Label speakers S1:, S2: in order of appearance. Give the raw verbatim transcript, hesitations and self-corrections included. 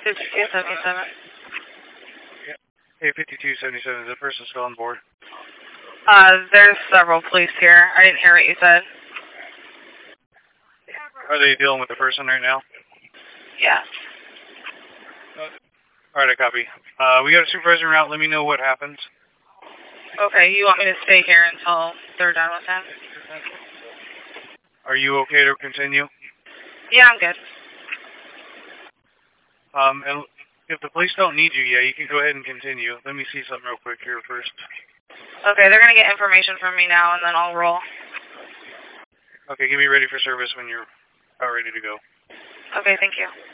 S1: fifty-two seventy-seven.
S2: Yeah. Hey, fifty-two seventy-seven, is the person still on board?
S1: Uh, there's several police here. I didn't hear what you said.
S2: Are they dealing with the person right now?
S1: Yeah.
S2: Alright, I copy. Uh, we got a supervisor out. Let me know what happens.
S1: Okay, you want me to stay here until they're done with him?
S2: Are you okay to continue?
S1: Yeah, I'm good.
S2: Um, and if the police don't need you, yeah, you can go ahead and continue. Let me see something real quick here first.
S1: Okay, they're going to get information from me now, and then I'll roll.
S2: Okay, get me ready for service when you're about ready to go.
S1: Okay, thank you.